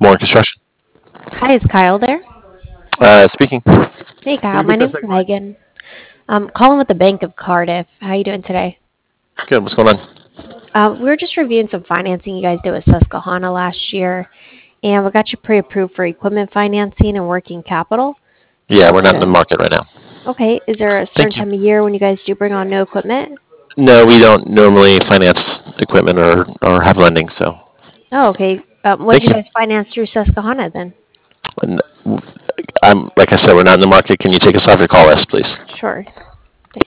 More construction. Hi, is Kyle there? Speaking. Hey, Can Kyle. you My repeat that name's second line? Megan. I'm calling with the Bank of Cardiff. How you doing today? Good. What's going on? We were just reviewing some financing you guys did with Susquehanna last year, and we got you pre-approved for equipment financing and working capital. Just Yeah, we're looking not in the to. market right now. Okay, is there a certain Thank you. time of year when you guys do bring on new equipment? No, we don't normally finance equipment or have lending. So Oh, okay. What did thank you you. guys finance through Susquehanna then? And I'm like I said, we're not in the market. Can you take us off your call list, please? Sure.